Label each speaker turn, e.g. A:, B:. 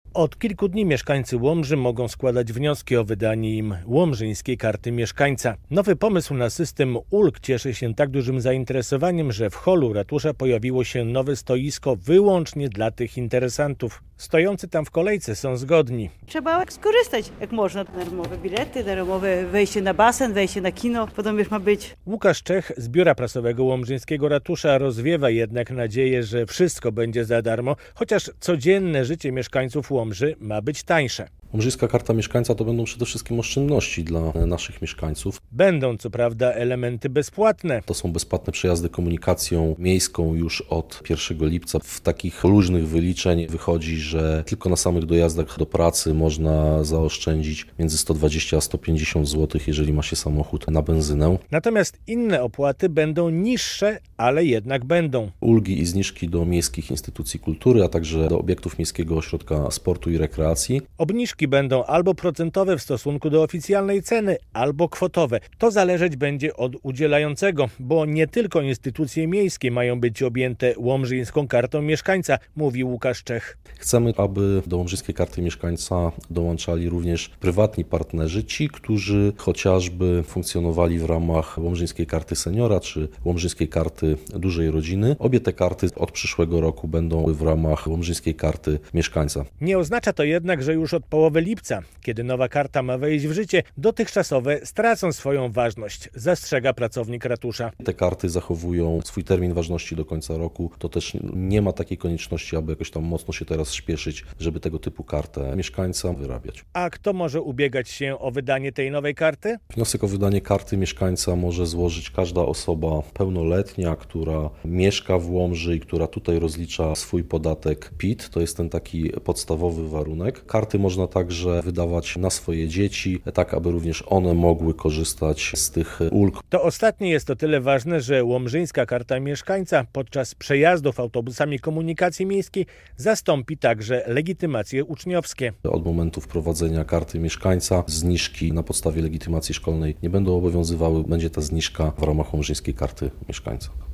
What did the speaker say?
A: Od kilku dni mieszkańcy Łomży mogą składać wnioski o wydanie im łomżyńskiej karty mieszkańca. Nowy pomysł na system ulg cieszy się tak dużym zainteresowaniem, że w holu ratusza pojawiło się nowe stoisko wyłącznie dla tych interesantów. Stojący tam w kolejce są zgodni.
B: Trzeba skorzystać jak można. Darmowe bilety, darmowe wejście na basen, wejście na kino, potem już ma być.
A: Łukasz Czech z biura prasowego łomżyńskiego ratusza rozwiewa jednak nadzieję, że wszystko będzie za darmo, chociaż codzienne życie mieszkańców Łomży ma być tańsze.
C: Łomżyńska karta mieszkańca to będą przede wszystkim oszczędności dla naszych mieszkańców.
A: Będą co prawda elementy bezpłatne.
C: To są bezpłatne przejazdy komunikacją miejską już od 1 lipca. W takich luźnych wyliczeń wychodzi, że tylko na samych dojazdach do pracy można zaoszczędzić między 120 a 150 zł, jeżeli ma się samochód na benzynę.
A: Natomiast inne opłaty będą niższe, ale jednak będą.
C: Ulgi i zniżki do miejskich instytucji kultury, a także do obiektów Miejskiego Ośrodka Sportu i Rekreacji.
A: Obniżki będą albo procentowe w stosunku do oficjalnej ceny, albo kwotowe. To zależeć będzie od udzielającego, bo nie tylko instytucje miejskie mają być objęte łomżyńską kartą mieszkańca, mówi Łukasz Czech.
C: Chcemy, aby do łomżyńskiej karty mieszkańca dołączali również prywatni partnerzy, ci, którzy chociażby funkcjonowali w ramach łomżyńskiej karty seniora czy łomżyńskiej karty dużej rodziny. Obie te karty od przyszłego roku będą w ramach łomżyńskiej karty mieszkańca.
A: Nie oznacza to jednak, że już od połowy lipca, kiedy nowa karta ma wejść w życie, dotychczasowe stracą swoją ważność, zastrzega pracownik ratusza.
C: Te karty zachowują swój termin ważności do końca roku. To też nie ma takiej konieczności, aby jakoś tam mocno się teraz śpieszyć, żeby tego typu kartę mieszkańca wyrabiać.
A: A kto może ubiegać się o wydanie tej nowej karty?
C: Wniosek o wydanie karty mieszkańca może złożyć każda osoba pełnoletnia, która mieszka w Łomży i która tutaj rozlicza swój podatek PIT. To jest ten taki podstawowy warunek. Karty można także wydawać na swoje dzieci, tak aby również one mogły korzystać z tych ulg.
A: To ostatnie jest o tyle ważne, że łomżyńska karta mieszkańca podczas przejazdów autobusami komunikacji miejskiej zastąpi także legitymacje uczniowskie.
C: Od momentu wprowadzenia karty mieszkańca zniżki na podstawie legitymacji szkolnej nie będą obowiązywały. Będzie ta zniżka w ramach łomżyńskiej karty mieszkańca.